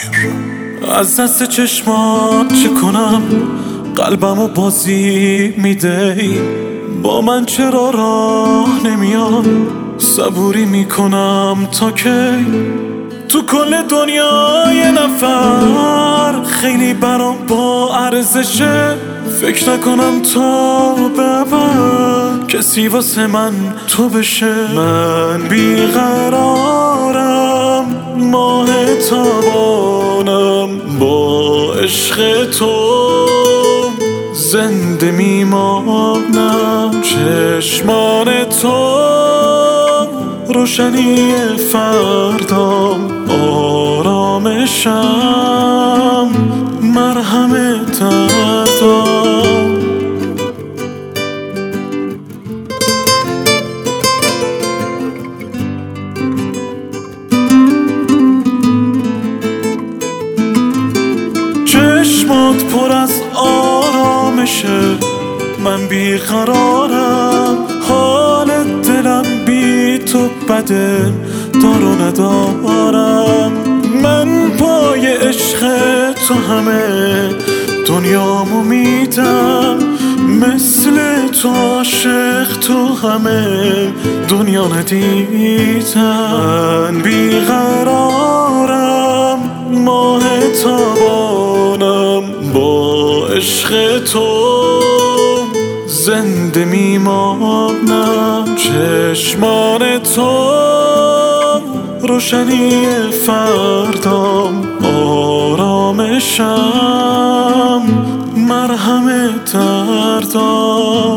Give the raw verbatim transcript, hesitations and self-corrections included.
از دست چشمات چه کنم، قلبمو بازی میده. با من چرا راه نمیاد، صبوری میکنم تا کی؟ تو کل دنیا یه نفر خیلی برام با ارزشه. فکر نکنم تا ببر کسی واسه من تو بشه. من بیقرارم، ماه تابانم، با عشق تو زنده میمانم. چشمان تو روشنی فردام، آرامشم، مرهم دردام. چشمات پر از آرامشه، من بیقرارم. حال دلم بی تو بده، دارو ندارم. من پای عشق تو همه دنیامو میدم. مثل تو عاشق تو همه دنیا ندیدم. من بیقرارم، ماه تابانم، با عشق تو زنده میمانم. چشمان تو روشنی فردام، آرامشم، مرهم دردام.